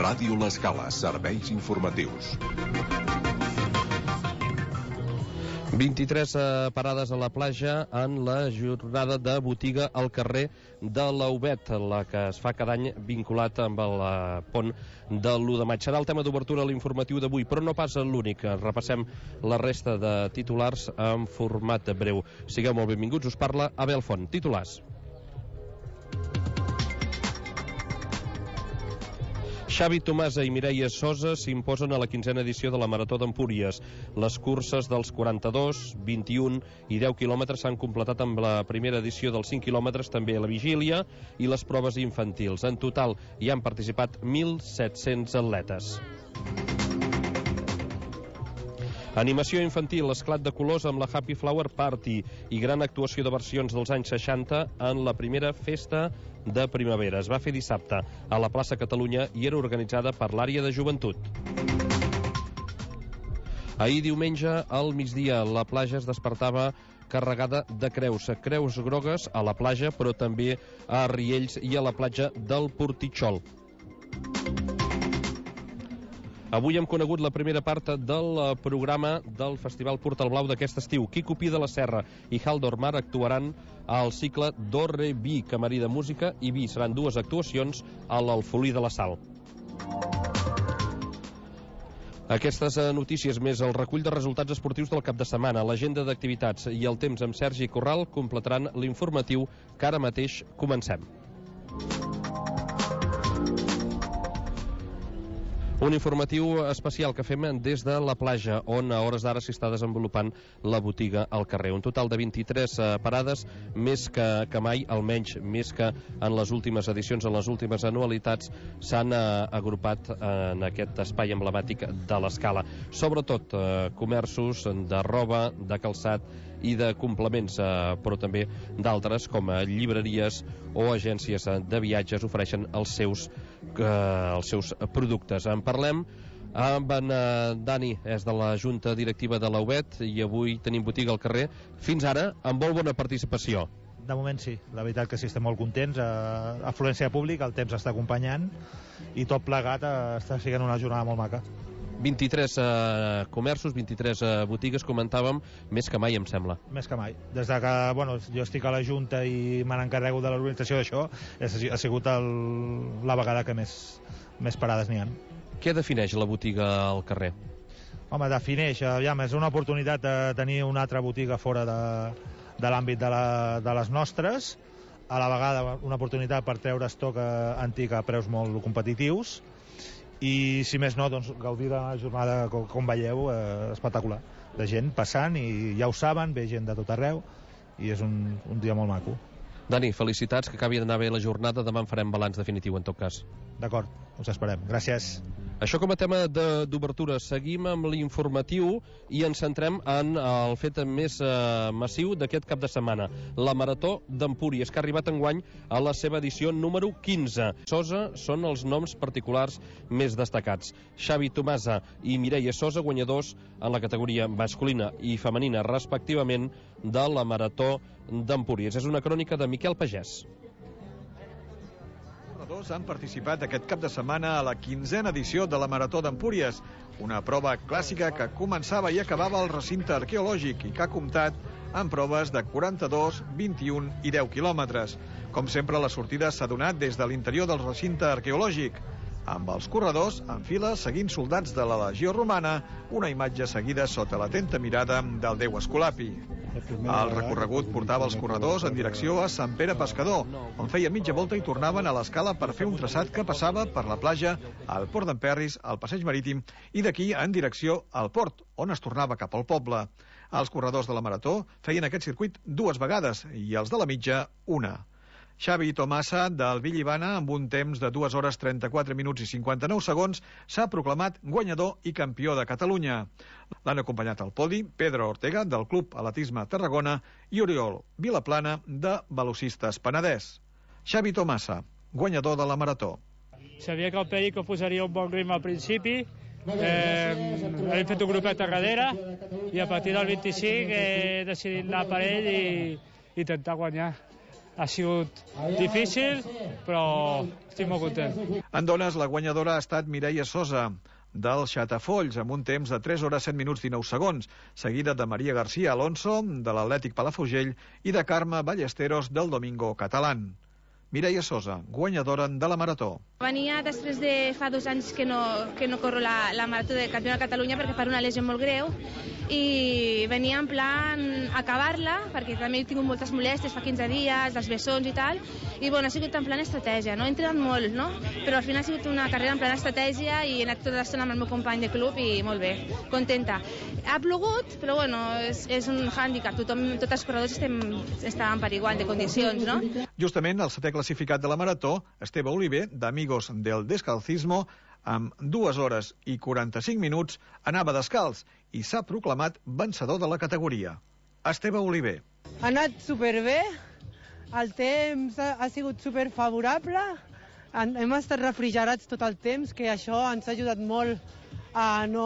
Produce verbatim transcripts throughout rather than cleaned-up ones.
Ràdio L'Escala, serveis informatius. vint-i-tres parades a la platja en la jornada de botiga al carrer de l'Aubet, la que es fa cada any vinculat amb el pont de l'u de maig. Serà el tema d'obertura a l'informatiu d'avui, però no pas l'únic. Repassem la resta de titulars en format breu. Sigueu molt benvinguts, us parla Abel Font. Titulars. Xavi Tomasa i Mireia Sosa s'imposen a la quinzena edició de la Marató d'Empúries. Les curses dels quaranta-dos, vint-i-un i deu quilòmetres s'han completat amb la primera edició dels cinc quilòmetres, també a la vigília, i les proves infantils. En total hi han participat mil set-cents atletes. Animació infantil, esclat de colors amb la Happy Flower Party i gran actuació de versions dels anys seixanta en la primera festa de primavera. Es va fer dissabte a la plaça Catalunya i era organitzada per l'àrea de joventut. Ahir diumenge al migdia la platja es despertava carregada de creus, creus grogues a la platja, però també a Riells i a la platja del Portitxol. Avui hem conegut la primera part del programa del Festival Portal Blau d'aquest estiu. Quico Pi de la Serra i Haldor Mar actuaran al cicle Do Re Vi, camarí de música i vi. Seran dues actuacions a l'Alfolí de la Sal. Aquestes notícies més el recull de resultats esportius del cap de setmana, l'agenda d'activitats i el temps amb Sergi Corral completaran l'informatiu que ara mateix comencem. Un informatiu especial que fem des de la platja, on a hores d'ara s'hi està desenvolupant la botiga al carrer. Un total de vint-i-tres parades, més que, que mai, almenys més que en les últimes edicions, en les últimes anualitats, s'han eh, agrupat en aquest espai emblemàtic de l'Escala. Sobretot eh, comerços de roba, de calçat i de complements, eh, però també d'altres, com a llibreries o agències de viatges, ofereixen els seus, eh, els seus productes. En parlem amb en eh, Dani, és de la Junta Directiva de l'Aubet, i avui tenim botiga al carrer. Fins ara, amb molt bona participació. De moment sí, la veritat que sí, estem molt contents. Eh, afluència de públic, el temps està acompanyant i tot plegat eh, està sent una jornada molt maca. vint-i-tres eh, comerços, vint-i-tres eh, botigues, comentàvem, més que mai, em sembla. Més que mai. Des de que bueno, jo estic a la Junta i me n'encarrego de l'organització d'això, ha sigut el, la vegada que més, més parades n'hi ha. Què defineix la botiga al carrer? Home, defineix, aviam, és una oportunitat de tenir una altra botiga fora de, de l'àmbit de, la, de les nostres, a la vegada una oportunitat per treure estoc antic a preus molt competitius, i si més no, doncs, gaudir de la jornada, com, com veieu, eh, espectacular, de gent passant, i ja ho saben, ve gent de tot arreu, i és un, un dia molt maco. Dani, felicitats, que acabi d'anar bé la jornada. Demà en farem balanç definitiu, en tot cas. D'acord, us esperem. Gràcies. Això com a tema d'obertura. Seguim amb l'informatiu i ens centrem en el fet més eh, massiu d'aquest cap de setmana, la Marató d'Empúries, que ha arribat enguany a la seva edició número quinze. Sosa són els noms particulars més destacats. Xavi Tomasa i Mireia Sosa, guanyadors en la categoria masculina i femenina, respectivament, de la Marató d'Empúries. És una crònica de Miquel Pagès. Corredors han participat aquest cap de setmana a la quinzena edició de la Marató d'Empúries, una prova clàssica que començava i acabava al recinte arqueològic i que ha comptat amb proves de quaranta-dos, vint-i-un i deu quilòmetres. Com sempre, la sortida s'ha donat des de l'interior del recinte arqueològic, amb els corredors en fila seguint soldats de la Legió Romana, una imatge seguida sota l'atenta mirada del déu Esculapi. El recorregut portava els corredors en direcció a Sant Pere Pescador, on feia mitja volta i tornaven a l'Escala per fer un traçat que passava per la platja, al Port d'Emperris, al Passeig Marítim i d'aquí en direcció al port, on es tornava cap al poble. Els corredors de la Marató feien aquest circuit dues vegades i els de la mitja una. Xavi Tomasa, del Villibana, amb un temps de dues hores trenta-quatre minuts i cinquanta-nou segons, s'ha proclamat guanyador i campió de Catalunya. L'han acompanyat al podi Pedro Ortega, del Club Atletisme Tarragona, i Oriol Vilaplana, de Velocistes Penedès. Xavi Tomasa, guanyador de la Marató. Sabia que el Perico posaria un bon ritme al principi, eh, hem fet un grupet a darrere i a partir del vint-i-cinc he decidit anar per ell i intentar guanyar. ha sigut difícil, però estic molt content. En dones, la guanyadora ha estat Mireia Sosa, del Xatafolls, amb un temps de tres hores set minuts dinou segons, seguida de Maria García Alonso, de l'Atlètic Palafrugell, i de Carme Ballesteros, del Domingo Catalán. Mireia Sosa, guanyadora de la marató. Venia després de fa dos anys que no, que no corro la, la marató de Campionat de Catalunya perquè per una lesió molt greu, i venia en plan acabar-la, perquè també he tingut moltes molèsties fa quinze dies, dels bessons i tal, i bueno, ha sigut en plan estratègia, no? He entrenat molt, no? Però al final ha sigut una carrera en plan estratègia i he anat tota l'estona amb el meu company de club i molt bé, contenta. Ha plogut, però bueno, és, és un hàndicap, tothom, tots els corredors estem, estàvem per igual de condicions, no? Justament el setè classificat de la marató, Esteve Oliver, d'Amigos del Descalcismo, amb dues hores i quaranta-cinc minuts, anava descalç i s'ha proclamat vencedor de la categoria. Esteve Oliver. Ha anat superbé, el temps ha, ha sigut superfavorable, hem estat refrigerats tot el temps, que això ens ha ajudat molt a no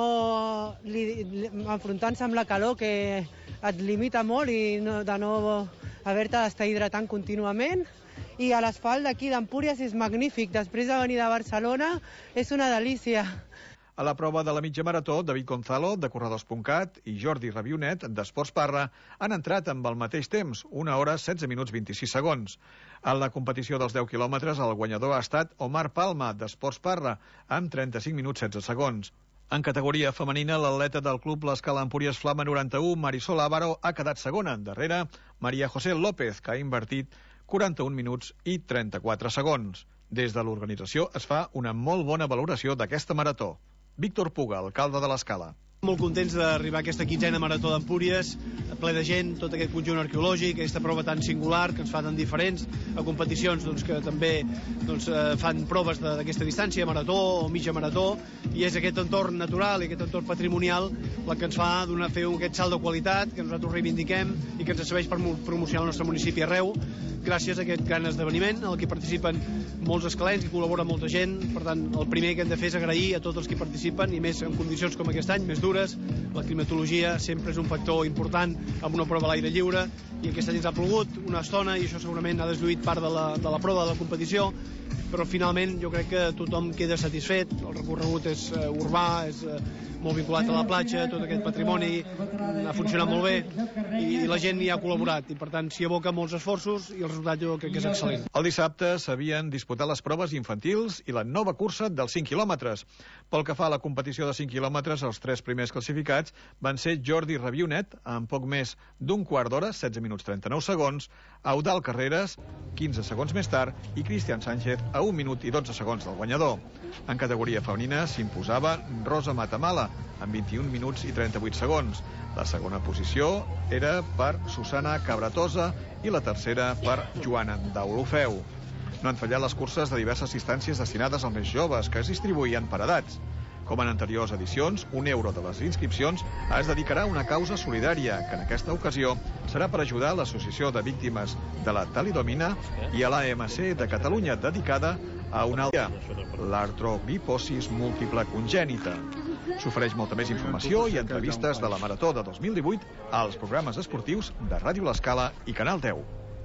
enfrontar-se amb la calor, que et limita molt, i no, de no haver-te d'estar hidratant contínuament. I a l'asfalt d'aquí d'Empúries és magnífic. Després de venir de Barcelona és una delícia. A la prova de la mitja marató, David Gonzalo, de corredors punt cat, i Jordi Rabionet, d'Esports Parra, han entrat amb el mateix temps, una hora, setze minuts, vint-i-sis segons. En la competició dels deu quilòmetres, el guanyador ha estat Omar Palma, d'Esports Parra, amb trenta-cinc minuts, setze segons. En categoria femenina, l'atleta del club l'Escala Empúries Flama noranta-u, Marisol Ávaro, ha quedat segona. Darrere, Maria José López, que ha invertit quaranta-un minuts i trenta-quatre segons. Des de l'organització es fa una molt bona valoració d'aquesta marató. Víctor Puga, alcalde de l'Escala. Molt contents d'arribar a aquesta quinzena marató d'Empúries, ple de gent, tot aquest conjunt arqueològic, aquesta prova tan singular que ens fa tan diferents, a competicions doncs, que també doncs, fan proves d'aquesta distància, marató o mitja marató, i és aquest entorn natural i aquest entorn patrimonial el que ens fa donar, fer aquest salt de qualitat que nosaltres reivindiquem i que ens serveix per promocionar el nostre municipi arreu, gràcies a aquest gran esdeveniment en el que participen molts escalens i col·labora molta gent. Per tant, el primer que hem de fer és agrair a tots els que participen, i més en condicions com aquest any, més dures. La climatologia sempre és un factor important amb una prova a l'aire lliure, i aquest any ens ha plogut una estona i això segurament ha desduït part de la, de la prova de la competició, però finalment jo crec que tothom queda satisfet. El recorregut és uh, urbà, és uh, molt vinculat a la platja, tot aquest patrimoni ha funcionat molt bé i, i la gent hi ha col·laborat, i per tant s'hi aboca molts esforços i el resultat jo crec que és excel·lent. El dissabte s'havien disputat les proves infantils i la nova cursa dels cinc quilòmetres. Pel que fa a la competició de cinc quilòmetres, els tres primers classificats van ser Jordi Rabionet, amb poc més d'un quart d'hora, setze minuts trenta-nou segons, Eudald Carreras, quinze segons més tard, i Cristian Sánchez, a un minut i dotze segons del guanyador. En categoria femenina s'imposava Rosa Matamala, amb vint-i-un minuts i trenta-vuit segons. La segona posició era per Susana Cabratosa i la tercera per Joana Daulofeu. No han fallat les curses de diverses distàncies destinades als més joves, que es distribuïen per edats. Com en anteriors edicions, un euro de les inscripcions es dedicarà a una causa solidària, que en aquesta ocasió serà per ajudar l'Associació de Víctimes de la Talidomina i a l'A M C de Catalunya, dedicada a una altra, l'artrogliposis múltiple congènita. S'ofereix molta més informació i entrevistes de la Marató de dos mil divuit als programes esportius de Ràdio L'Escala i Canal deu.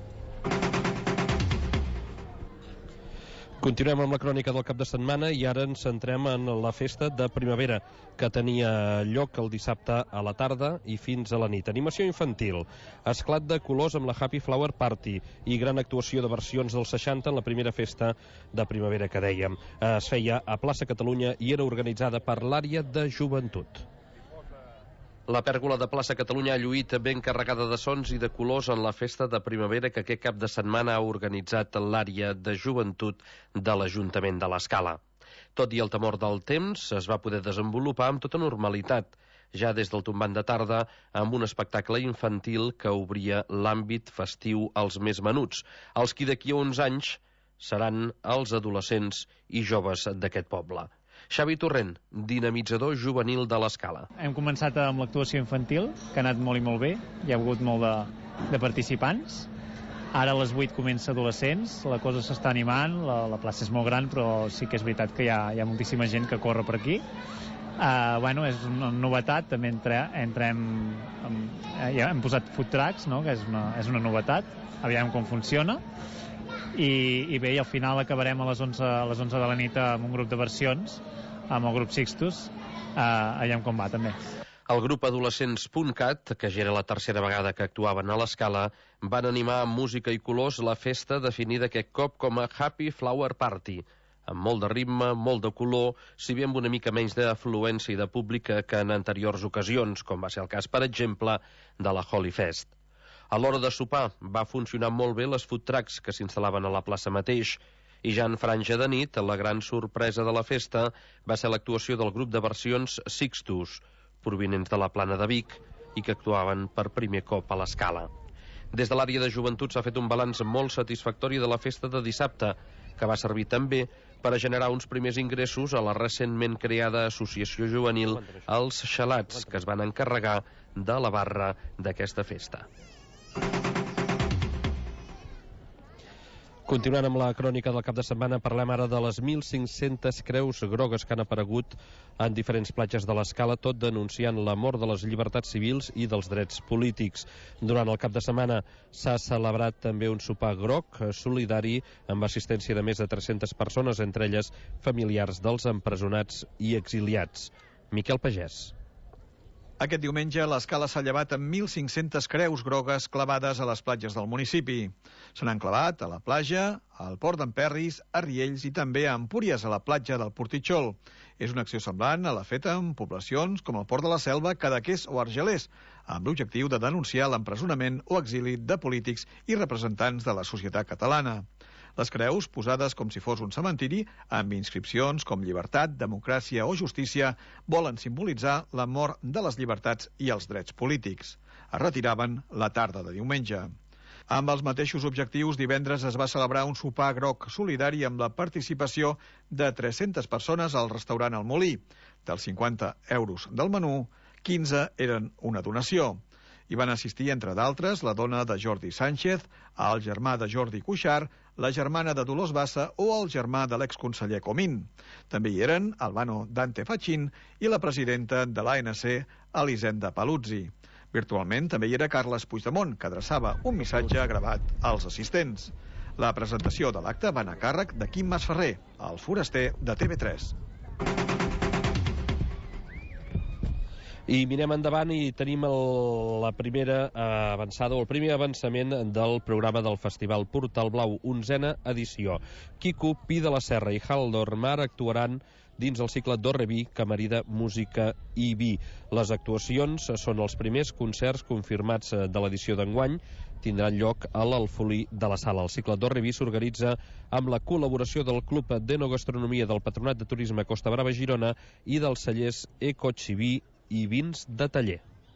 Continuem amb la crònica del cap de setmana i ara ens centrem en la festa de primavera que tenia lloc el dissabte a la tarda i fins a la nit. Animació infantil, esclat de colors amb la Happy Flower Party i gran actuació de versions dels seixanta en la primera festa de primavera que dèiem. Es feia a Plaça Catalunya i era organitzada per l'àrea de joventut. La pèrgola de Plaça Catalunya ha lluït ben carregada de sons i de colors en la festa de primavera que aquest cap de setmana ha organitzat l'àrea de joventut de l'Ajuntament de l'Escala. Tot i el temor del temps, es va poder desenvolupar amb tota normalitat, ja des del tombant de tarda, amb un espectacle infantil que obria l'àmbit festiu als més menuts, els qui d'aquí a uns anys seran els adolescents i joves d'aquest poble. Xavi Torrent, dinamitzador juvenil de l'Escala. Hem començat amb l'actuació infantil, que ha anat molt i molt bé. Hi ha hagut molt de, de participants. Ara a les vuit comença adolescents, la cosa s'està animant, la, la plaça és molt gran, però sí que és veritat que hi ha, hi ha moltíssima gent que corre per aquí. Uh, bueno, és una novetat, també entre, entrem, um, ja hem posat food trucks, no? Que és una, és una novetat, aviam com funciona, i, i bé, i al final acabarem a les onze, a les onze de la nit amb un grup de versions, amb el grup Sixtus, uh, aviam com va també. El grup Adolescents punt cat, que ja era la tercera vegada que actuaven a l'Escala, van animar amb música i colors la festa definida aquest cop com a Happy Flower Party, amb molt de ritme, molt de color, si bé amb una mica menys d'afluència i de públic que en anteriors ocasions, com va ser el cas, per exemple, de la Holy Fest. A l'hora de sopar va funcionar molt bé les food trucks que s'instal·laven a la plaça mateix, i ja en franja de nit, la gran sorpresa de la festa va ser l'actuació del grup de versions Sixtus, provinents de la Plana de Vic, i que actuaven per primer cop a l'Escala. Des de l'àrea de joventut s'ha fet un balanç molt satisfactori de la festa de dissabte, que va servir també per a generar uns primers ingressos a la recentment creada associació juvenil Els Xalats, que es van encarregar de la barra d'aquesta festa. Continuant amb la crònica del cap de setmana, parlem ara de les mil cinc-centes creus grogues que han aparegut en diferents platges de l'Escala, tot denunciant la mort de les llibertats civils i dels drets polítics. Durant el cap de setmana s'ha celebrat també un sopar groc solidari amb assistència de més de tres-centes persones, entre elles familiars dels empresonats i exiliats. Miquel Pagès. Aquest diumenge l'Escala s'ha llevat amb mil cinc-centes creus grogues clavades a les platges del municipi. Se n'han clavat a la platja, al Port d'en Perris, a Riells i també a Empúries, a la platja del Portitxol. És una acció semblant a la feta en poblacions com el Port de la Selva, Cadaqués o Argelers, amb l'objectiu de denunciar l'empresonament o exili de polítics i representants de la societat catalana. Les creus, posades com si fos un cementiri, amb inscripcions com llibertat, democràcia o justícia, volen simbolitzar la mort de les llibertats i els drets polítics. Es retiraven la tarda de diumenge. Amb els mateixos objectius, divendres es va celebrar un sopar groc solidari amb la participació de tres-centes persones al restaurant El Molí. Dels cinquanta euros del menú, quinze eren una donació. Hi van assistir, entre d'altres, la dona de Jordi Sánchez, el germà de Jordi Cuixart, la germana de Dolors Bassa o el germà de l'exconseller Comín. També hi eren Albano Dante Fachin i la presidenta de l'A N C, Elisenda Paluzzi. Virtualment també hi era Carles Puigdemont, que adreçava un missatge gravat als assistents. La presentació de l'acte va anar a càrrec de Quim Masferrer, el foraster de T V tres. I mirem endavant i tenim el, la primera eh, avançada, o el primer avançament del programa del Festival Portal Blau, onzena edició. Quico, Pi de la Serra i Haldor Mar actuaran dins el cicle Do Re Vi, que marida música i vi. Les actuacions són els primers concerts confirmats de l'edició d'enguany, tindran lloc a l'Alfolí de la Sala. El cicle Do Re Vi s'organitza amb la col·laboració del Club d'Enogastronomia del Patronat de Turisme Costa Brava Girona i dels cellers Ecochiví i vins de taller.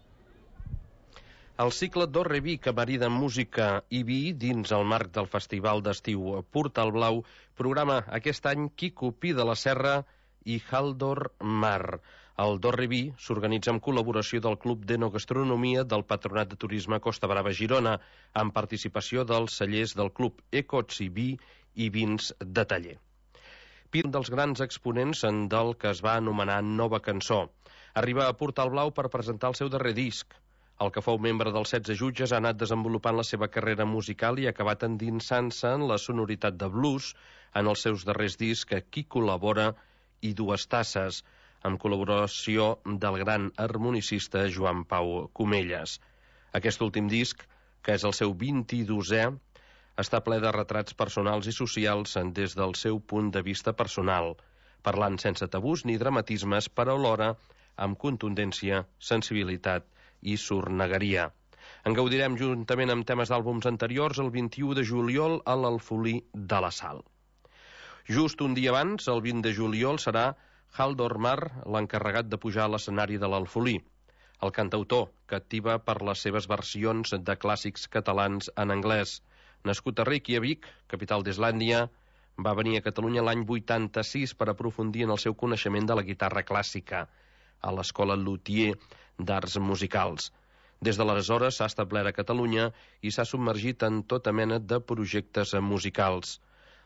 El cicle Do Re Vi, que marida música i vi dins el marc del Festival d'Estiu Portal Blau, programa aquest any Quico, Pi de la Serra i Haldor Mar. El Do Re Vi s'organitza en col·laboració del Club d'Enogastronomia del Patronat de Turisme Costa Brava Girona, amb participació dels cellers del Club Ecochiví i vins de taller. Pi, un dels grans exponents del que es va anomenar Nova Cançó. Arriba a Portal Blau per presentar el seu darrer disc. El que fou membre dels setze jutges ha anat desenvolupant la seva carrera musical i ha acabat endinsant-se en la sonoritat de blues en els seus darrers discs, Qui col·labora i Dues tasses, amb col·laboració del gran harmonicista Joan Pau Comelles. Aquest últim disc, que és el seu vint-i-dosè, està ple de retrats personals i socials des del seu punt de vista personal, parlant sense tabús ni dramatismes, però alhora amb contundència, sensibilitat i sornegueria. En gaudirem juntament amb temes d'àlbums anteriors el vint-i-u de juliol a l'Alfolí de la Sal. Just un dia abans, el vint de juliol, serà Haldor Mar l'encarregat de pujar a l'escenari de l'Alfolí. El cantautor, que activa per les seves versions de clàssics catalans en anglès. Nascut a Reykjavik, capital d'Islàndia, va venir a Catalunya l'any vuitanta-sis per aprofundir en el seu coneixement de la guitarra clàssica a l'Escola Luthier d'Arts Musicals. Des d'aleshores s'ha establert a Catalunya i s'ha submergit en tota mena de projectes musicals.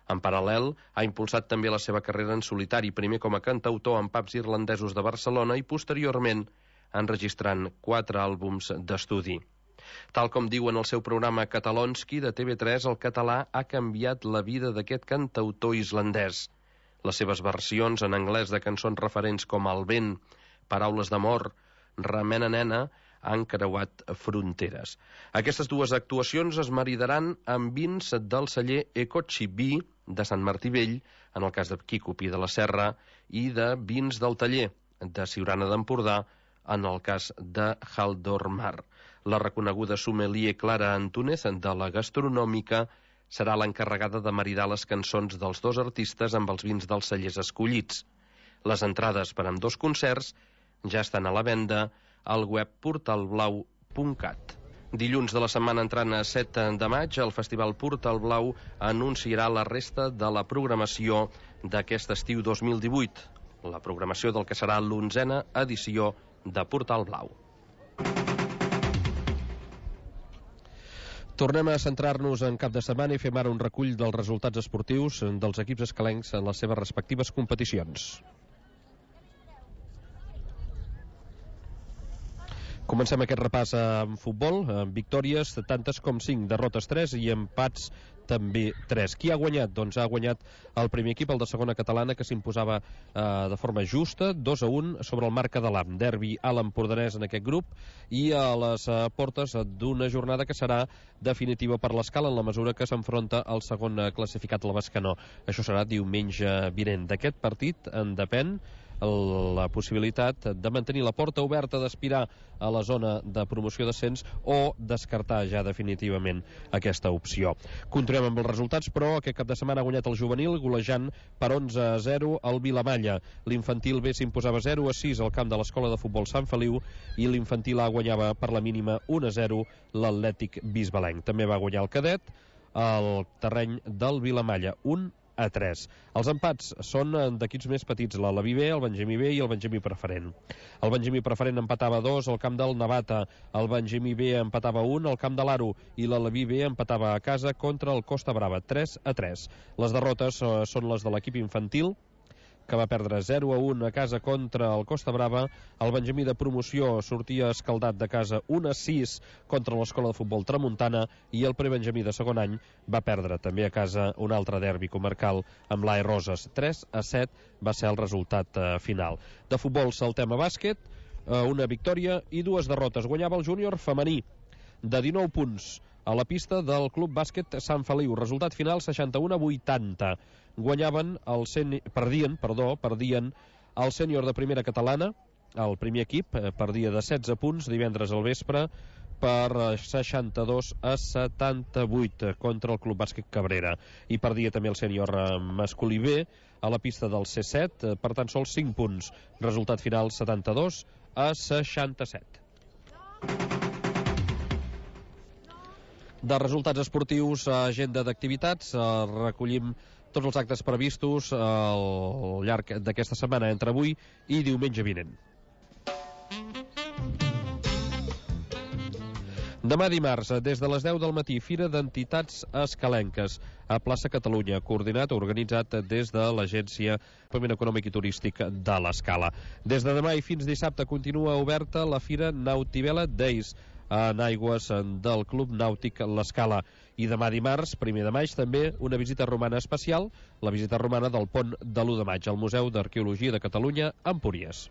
En paral·lel, ha impulsat també la seva carrera en solitari, primer com a cantautor en pubs irlandesos de Barcelona i posteriorment enregistrant quatre àlbums d'estudi. Tal com diu en el seu programa Catalonski de T V tres, el català ha canviat la vida d'aquest cantautor islandès. Les seves versions en anglès de cançons referents com El vent, Paraules d'amor, Remena nena, han creuat fronteres. Aquestes dues actuacions es maridaran amb vins del celler Ecotxi Vi de Sant Martí Vell, en el cas de Quico Pi de la Serra, i de vins del taller de Siurana d'Empordà, en el cas de Haldor Mar. La reconeguda sommelier Clara Antúnez de la Gastronòmica serà l'encarregada de maridar les cançons dels dos artistes amb els vins dels cellers escollits. Les entrades per a ambdós concerts ja estan a la venda al web portalblau punt cat. Dilluns de la setmana entrant a set de maig, el Festival Portal Blau anunciarà la resta de la programació d'aquest estiu dos mil divuit, la programació del que serà l'onzena edició de Portal Blau. Tornem a centrar-nos en cap de setmana i fem ara un recull dels resultats esportius dels equips escalencs en les seves respectives competicions. Comencem aquest repàs amb futbol, amb victòries, tantes com cinc, derrotes tres i empats també tres. Qui ha guanyat? Doncs ha guanyat el primer equip, el de segona catalana, que s'imposava eh, de forma justa, dos a un sobre el Marca de l'Am. Derbi a l'Empordanès en aquest grup i a les eh, portes d'una jornada que serà definitiva per l'Escala en la mesura que s'enfronta al segon eh, classificat, el Bescanó. Això serà diumenge vinent. D'aquest partit en depèn la possibilitat de mantenir la porta oberta, d'aspirar a la zona de promoció d'ascens o descartar ja definitivament aquesta opció. Continuem amb els resultats, però aquest cap de setmana ha guanyat el juvenil golejant per onze a zero al Vilamalla. L'infantil B s'imposava zero a sis al camp de l'Escola de Futbol Sant Feliu i l'infantil A guanyava per la mínima un a zero l'Atlètic Bisbalenc. També va guanyar el cadet al terreny del Vilamalla, un a tres. Els empats són d'equips més petits, l'Alaví B, el Benjamí B i el Benjamí Preferent. El Benjamí Preferent empatava dos al camp del Navata, el Benjamí B empatava un al camp de l'Aro i l'Alaví B empatava a casa contra el Costa Brava, tres a tres. Les derrotes eh, són les de l'equip infantil, que va perdre zero a un a casa contra el Costa Brava. El Benjamí de promoció sortia escaldat de casa un a sis contra l'Escola de Futbol Tramuntana i el prebenjamí de segon any va perdre també a casa un altre derbi comarcal amb l'A E Roses. tres a set va ser el resultat eh, final. De futbol saltem a bàsquet, eh, una victòria i dues derrotes. Guanyava el júnior femení de dinou punts a la pista del Club Bàsquet Sant Feliu. Resultat final seixanta-u a vuitanta. Guanyaven el sen... perdien, perdó, perdien el sènior de primera catalana, el primer equip, perdia de setze punts divendres al vespre per seixanta-dos a setanta-vuit contra el Club Bàsquet Cabrera. I perdia també el sènior masculí B a la pista del C set, per tan sols cinc punts. Resultat final setanta-dos a seixanta-set. De resultats esportius, agenda d'activitats, recollim tots els actes previstos al llarg d'aquesta setmana entre avui i diumenge vinent. Demà dimarts, des de les deu del matí, Fira d'Entitats Escalenques a Plaça Catalunya, coordinat, organitzat des de l'Agència de Desenvolupament Econòmic i Turístic de l'Escala. Des de demà i fins dissabte continua oberta la Fira Nautivela Days en aigües del Club Nàutic l'Escala. I demà dimarts, primer de maig, també una visita romana especial, la visita romana del pont de l'u de maig al Museu d'Arqueologia de Catalunya, a Empúries.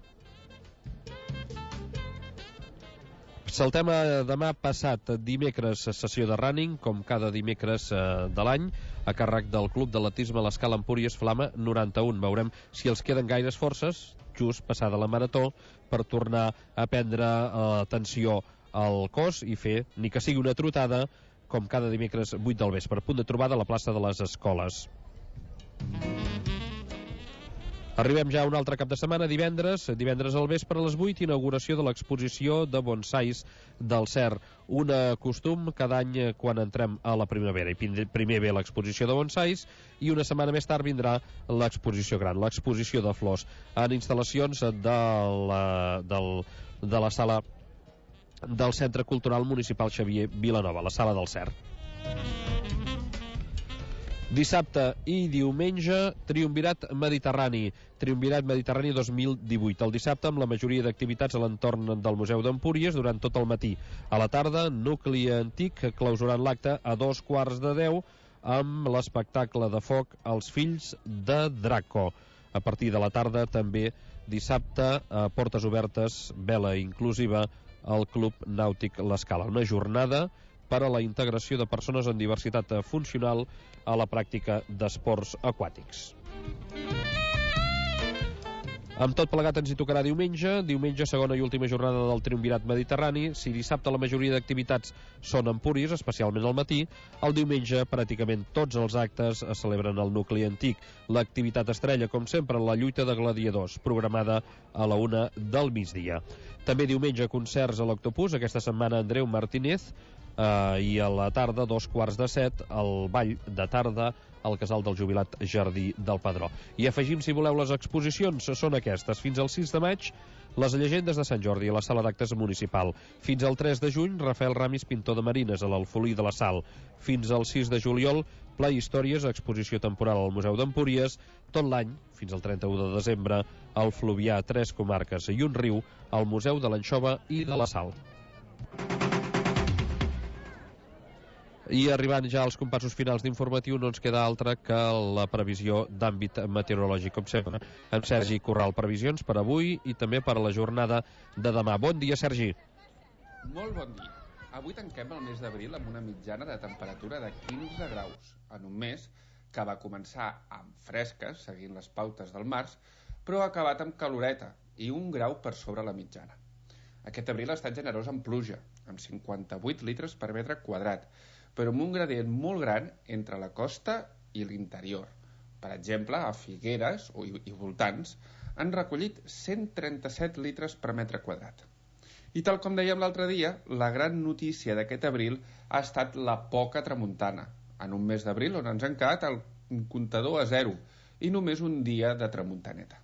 Saltem a demà passat, dimecres, sessió de running, com cada dimecres eh, de l'any, a càrrec del Club d'Atletisme a l'Escala Empúries Flama noranta-un. Veurem si els queden gaires forces, just passada la marató, per tornar a prendre eh, atenció al cos i fer, ni que sigui una trotada, com cada dimecres vuit del vespre, punt de trobada a la plaça de les Escoles. Arribem ja a un altre cap de setmana, divendres, divendres al vespre a les vuit, inauguració de l'exposició de bonsais del Cer, un costum cada any quan entrem a la primavera. I primer ve l'exposició de bonsais i una setmana més tard vindrà l'exposició gran, l'exposició de flors, en instal·lacions de la, del, de la sala del Centre Cultural Municipal Xavier Vilanova, la Sala del Cer. Dissabte i diumenge, Triumvirat Mediterrani. Triumvirat Mediterrani dos mil divuit. El dissabte, amb la majoria d'activitats a l'entorn del Museu d'Empúries durant tot el matí. A la tarda, nucli antic, clausurant l'acte a dos quarts de deu amb l'espectacle de foc Els fills de Draco. A partir de la tarda, també dissabte, a portes obertes, vela inclusiva, al Club Nàutic L'Escala. Una jornada per a la integració de persones amb diversitat funcional a la pràctica d'esports aquàtics. Amb tot plegat ens hi tocarà diumenge. Diumenge, segona i última jornada del Triumvirat Mediterrani. Si dissabte la majoria d'activitats són a Empúries, especialment al matí, el diumenge pràcticament tots els actes es celebren al nucli antic. L'activitat estrella, com sempre, la lluita de gladiadors, programada a la una del migdia. També diumenge concerts a l'Octopus, aquesta setmana Andreu Martínez, Uh, i a la tarda, dos quarts de set, el ball de tarda al casal del jubilat Jardí del Padró. I afegim, si voleu, les exposicions són aquestes. Fins al sis de maig, les llegendes de Sant Jordi a la sala d'actes municipal. Fins al tres de juny, Rafael Ramis, pintor de marines, a l'Alfolí de la Sal. Fins al sis de juliol, Pla Històries, exposició temporal al Museu d'Empúries. Tot l'any, fins al trenta-u de desembre, el Fluvià, tres comarques i un riu, al Museu de l'Anxova i de la Sal. I arribant ja als compassos finals d'informatiu, no ens queda altra que la previsió d'àmbit meteorològic, com sempre. Amb Sergi Corral, previsions per avui i també per a la jornada de demà. Bon dia, Sergi. Molt bon dia. Avui tanquem el mes d'abril amb una mitjana de temperatura de quinze graus, en un mes que va començar amb fresques, seguint les pautes del març, però ha acabat amb caloreta i un grau per sobre la mitjana. Aquest abril ha estat generós en pluja, amb cinquanta-vuit litres per metre quadrat, però amb un gradient molt gran entre la costa i l'interior. Per exemple, a Figueres i, i voltants han recollit cent trenta-set litres per metre quadrat. I tal com dèiem l'altre dia, la gran notícia d'aquest abril ha estat la poca tramuntana, en un mes d'abril on ens han quedat el comptador a zero i només un dia de tramuntaneta.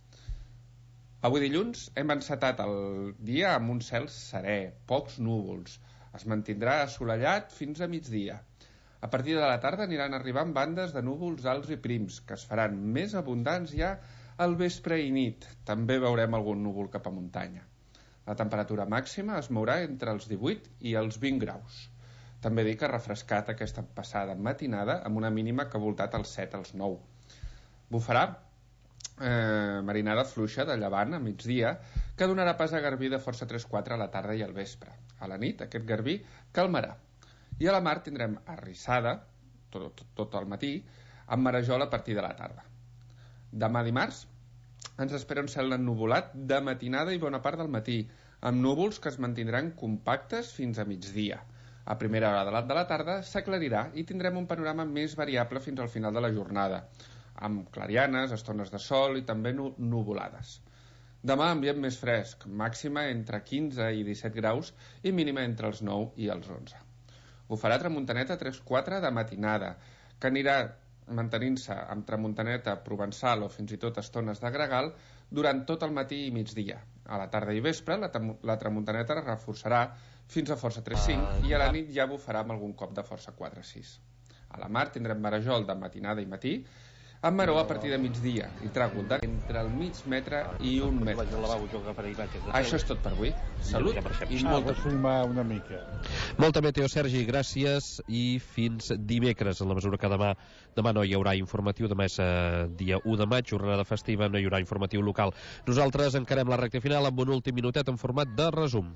Avui dilluns hem encetat el dia amb un cel serè, pocs núvols. Es mantindrà assolellat fins a migdia. A partir de la tarda aniran arribant bandes de núvols alts i prims, que es faran més abundants ja al vespre i nit. També veurem algun núvol cap a muntanya. La temperatura màxima es mourà entre els divuit i els vint graus. També dic que ha refrescat aquesta passada matinada amb una mínima que ha voltat als set als nou. Bufarà eh, marinada fluixa de llevant a migdia, que donarà pas a garbí de força tres quatre a la tarda i al vespre. A la nit, aquest garbí calmarà. I a la mar tindrem arrissada, tot, tot, tot el matí, amb marejol a partir de la tarda. Demà dimarts ens espera un cel ennuvolat de matinada i bona part del matí, amb núvols que es mantindran compactes fins a migdia. A primera hora de la, de la tarda s'aclarirà i tindrem un panorama més variable fins al final de la jornada, amb clarianes, estones de sol i també nuvolades. Demà ambient més fresc, màxima entre quinze i disset graus i mínima entre els nou i els onze. Ho farà tramuntaneta tres quatre de matinada, que anirà mantenint-se amb tramuntaneta provençal o fins i tot estones de gregal durant tot el matí i migdia. A la tarda i vespre la, la tramuntaneta es reforçarà fins a força tres cinc i a la nit ja bufarà amb algun cop de força quatre sis. A la mar tindrem marejol de matinada i matí, amb maró a partir de migdia i tràgol entre el mig metre i un metre. Això és tot per avui. Salut i molta una mica. Molta meteo, Sergi, gràcies i fins dimecres, en la mesura que demà demà no hi haurà informatiu, demà és eh, dia u de maig, jornada festiva, no hi haurà informatiu local. Nosaltres encarem la recta final amb un últim minutet en format de resum.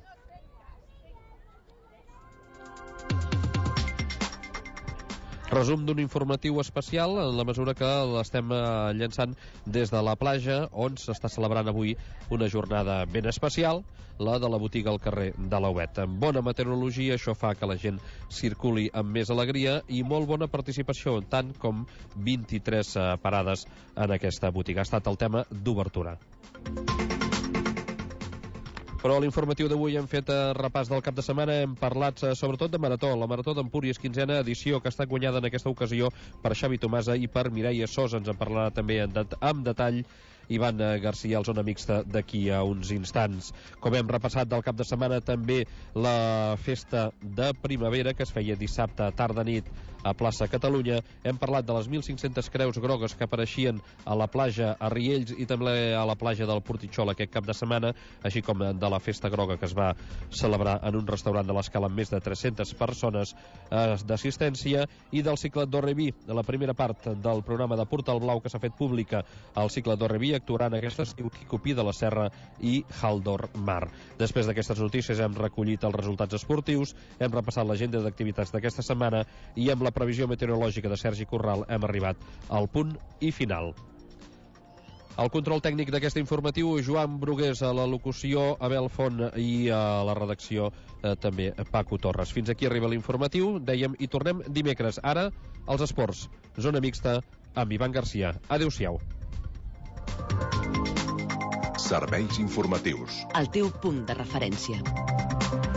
Resum d'un informatiu especial en la mesura que l'estem llançant des de la platja, on s'està celebrant avui una jornada ben especial, la de la botiga al carrer de l'Auet. Amb bona meteorologia, això fa que la gent circuli amb més alegria i molt bona participació, tant com vint-i-tres parades en aquesta botiga. Ha estat el tema d'obertura. Però a l'informatiu d'avui hem fet eh, repàs del cap de setmana, hem parlat eh, sobretot de Marató, la Marató d'Empúries, quinzena edició, que ha estat guanyada en aquesta ocasió per Xavi Tomasa i per Mireia Sosa. Ens en parlarà també en det amb detall Ivan Garcia, al Zona Mixta, d'aquí a uns instants. Com hem repassat del cap de setmana, també la festa de primavera, que es feia dissabte tarda nit a plaça Catalunya. Hem parlat de les mil cinc-centes creus grogues que apareixien a la platja a Riells i també a la platja del Portitxol aquest cap de setmana, així com de la festa groga que es va celebrar en un restaurant de l'Escala amb més de tres-centes persones eh, d'assistència, i del cicle Dorreví, de la primera part del programa de Portal Blau que s'ha fet pública al cicle Dorreví, actuaran aquest estiu Quicopí de la Serra i Haldor Mar. Després d'aquestes notícies hem recollit els resultats esportius, hem repassat l'agenda d'activitats d'aquesta setmana i amb la previsió meteorològica de Sergi Corral hem arribat al punt i final. El control tècnic d'aquest informatiu, Joan Brugués, a la locució, Abel Font, i a la redacció eh, també Paco Torres. Fins aquí arriba l'informatiu, dèiem, i tornem dimecres. Ara, els esports, zona mixta, amb Ivan Garcia. Adéu-siau. Serveis informatius. El teu punt de referència.